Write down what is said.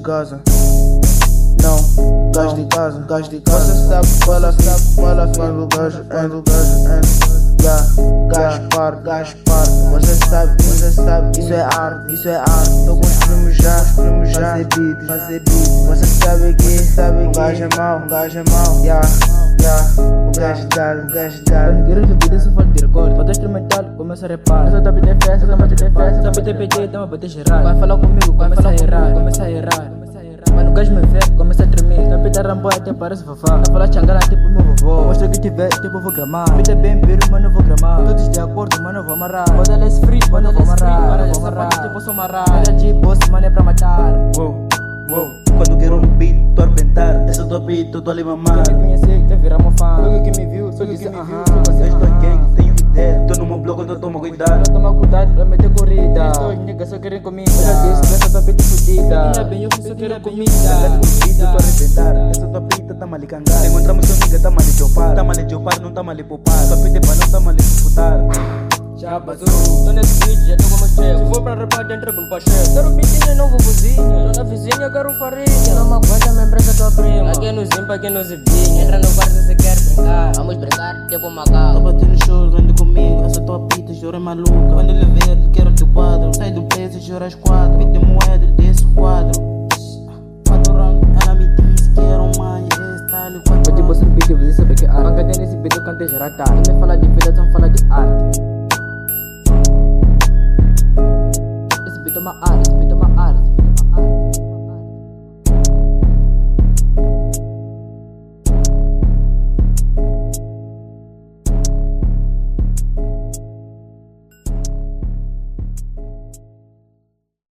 casa. Não, gás de casa, gás de casa. Você sabe, fala, quando o gajo entra. Gás par. Você sabe, isso é arte. Tô com os primos já, fazer beat. Você sabe que o gajo é mau, o gajo dá. Guerreiros de vida se for de recorde. Bota instrumental, começa a repar. Só tá bater festa, só bater PT, tamo a bater geral. Vai falar comigo, começa a errar. Mano, o gajo me vê, começa a tremer. Tá pita ramboia, até parece fafá. Tá falar xangala, tipo meu vovô. Mostra que tiver, tipo vou gramar. Pita bem, piro, mano, vou gramar. Todos de acordo, mano, vou amarrar. Bota less free, mano, vou amarrar. Essa parte, tipo, sou amarrar. Era de boss, mano, é pra matar. Quando quero no beat, tô a arrebentar. Esse é o teu beat, tô ali mamar. Quem me conhece, quer virar meu fã. Tudo que me viu, só disse aham. Eu estou gang, tenho ideia. Tô no meu bloco, então toma cuidado. Toma cuidado pra meter corrida. Estou niggas só querem comida. Já disse, essa tua pita fudida. Minha bem, eu só quero comida. No beat, eu tô a arrebentar. Essa tua beat, tá mal cangar. Encontramos teu nigga, tá mal de jopar. Tá mal de jopar, não tá mal de poupar. Tua beat é pra não tá mal de disputar. Já basou, tô nesse beat, já tô como chefe. Se for pra rapar dentro, vou pra chefe. Quero bitinha, não vou cozinha. Tô na vizinha, quero farinha. Não me aguenta, me empresta tua prima. Aqui no zimpa, aqui no zibinha. Entra no quarto se quer brincar. Vamos brincar, devo magar. Tô batendo show, rende comigo. Essa tua pita, chora maluca. Quando ele vê, ele quer o teu quadro. Sai do peso, chora as quatro. Pede moeda desse quadro. Faturando, ela me disse que era uma style. Pode você no beat, você sabe que é arte. Pancadinha nesse beat, eu cantei gerar tarde. Me fala de vida, então fala de arte. Esse beat é uma arte, esse beat é